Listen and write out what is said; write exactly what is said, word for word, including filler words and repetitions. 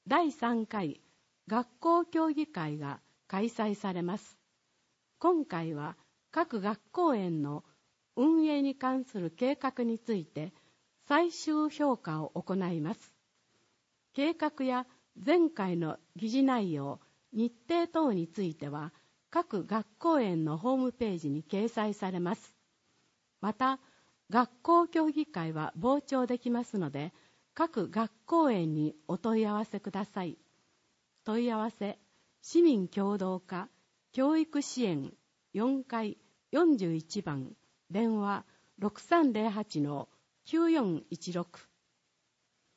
だいさんかい学校協議会が開催されます。今回は各学校園の運営に関する計画について最終評価を行います。計画や前回の議事内容、日程等については各学校園のホームページに掲載されます。また、学校協議会は傍聴できますので、各学校園にお問い合わせください。問い合わせ、市民協働課教育支援よんかいよんじゅういちばん、電話 ろくさんぜろはちのきゅうよんいちろく